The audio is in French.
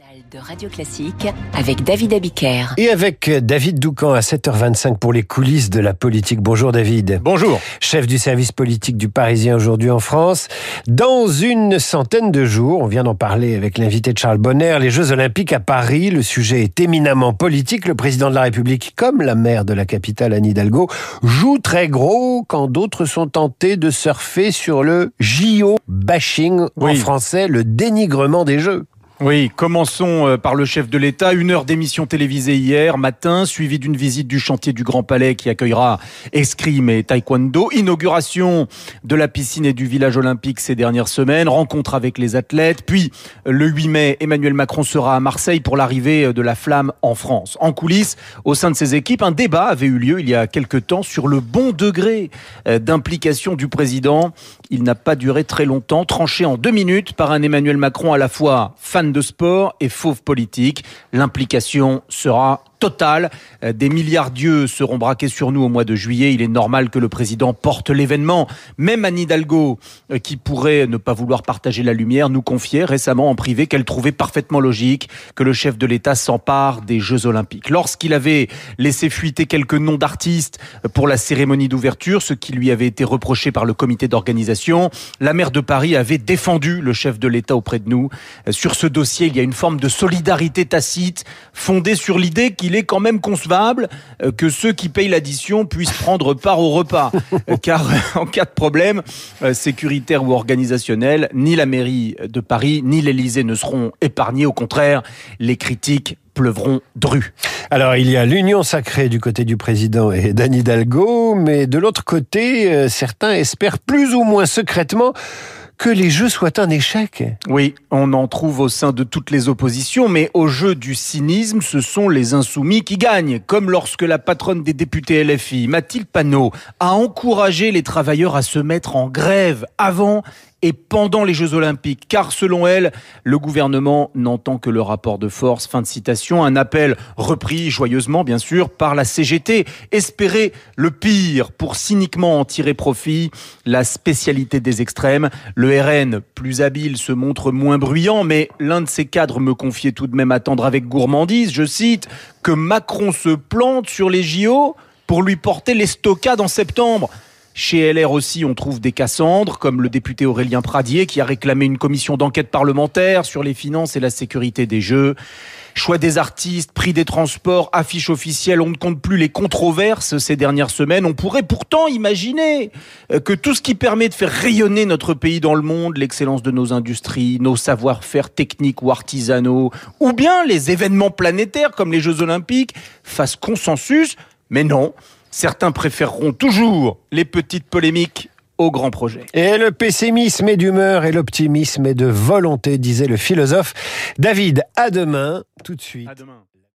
De Radio Classique avec David Abiker. Et avec David Doucan à 7h25 pour les coulisses de la politique. Bonjour David. Bonjour. Chef du service politique du Parisien aujourd'hui en France. Dans une centaine de jours, on vient d'en parler avec l'invité de Charles Bonner, les Jeux Olympiques à Paris. Le sujet est éminemment politique. Le président de la République, comme la maire de la capitale Anne Hidalgo, joue très gros quand d'autres sont tentés de surfer sur le JO bashing, en français, le dénigrement des Jeux. Oui, commençons par le chef de l'État. 1 heure d'émission télévisée hier matin, suivie d'une visite du chantier du Grand Palais qui accueillera escrime et taekwondo. Inauguration de la piscine et du village olympique ces dernières semaines. Rencontre avec les athlètes. Puis, le 8 mai, Emmanuel Macron sera à Marseille pour l'arrivée de la flamme en France. En coulisses, au sein de ses équipes, un débat avait eu lieu il y a quelque temps sur le bon degré d'implication du président. Il n'a pas duré très longtemps, tranché en 2 minutes par un Emmanuel Macron à la fois fan de sport et fauve politique. L'implication sera totale. Des milliardiers seront braqués sur nous au mois de juillet. Il est normal que le président porte l'événement. Même Anne Hidalgo, qui pourrait ne pas vouloir partager la lumière, nous confiait récemment en privé qu'elle trouvait parfaitement logique que le chef de l'État s'empare des Jeux Olympiques. Lorsqu'il avait laissé fuiter quelques noms d'artistes pour la cérémonie d'ouverture, ce qui lui avait été reproché par le comité d'organisation, la maire de Paris avait défendu le chef de l'État auprès de nous. Sur ce dossier, il y a une forme de solidarité tacite fondée sur l'idée qu'il est quand même concevable que ceux qui payent l'addition puissent prendre part au repas. Car en cas de problème sécuritaire ou organisationnel, ni la mairie de Paris, ni l'Élysée ne seront épargnés. Au contraire, les critiques pleuvront dru. Alors, il y a l'union sacrée du côté du président et d'Anne Hidalgo, mais de l'autre côté, certains espèrent plus ou moins secrètement que les Jeux soient un échec. Oui, on en trouve au sein de toutes les oppositions, mais au jeu du cynisme, ce sont les insoumis qui gagnent. Comme lorsque la patronne des députés LFI, Mathilde Panot, a encouragé les travailleurs à se mettre en grève avant et pendant les Jeux Olympiques, car selon elle, le gouvernement n'entend que le rapport de force. Fin de citation, un appel repris joyeusement, bien sûr, par la CGT. Espérer le pire pour cyniquement en tirer profit, la spécialité des extrêmes. Le RN, plus habile, se montre moins bruyant, mais l'un de ses cadres me confiait tout de même attendre avec gourmandise, je cite, que Macron se plante sur les JO pour lui porter les stockades en septembre. Chez LR aussi, on trouve des Cassandres, comme le député Aurélien Pradier, qui a réclamé une commission d'enquête parlementaire sur les finances et la sécurité des Jeux. Choix des artistes, prix des transports, affiches officielles, on ne compte plus les controverses ces dernières semaines. On pourrait pourtant imaginer que tout ce qui permet de faire rayonner notre pays dans le monde, l'excellence de nos industries, nos savoir-faire techniques ou artisanaux, ou bien les événements planétaires comme les Jeux Olympiques, fassent consensus, mais non. Certains préféreront toujours les petites polémiques aux grands projets. Et le pessimisme est d'humeur et l'optimisme est de volonté, disait le philosophe. David, à demain, tout de suite. À demain.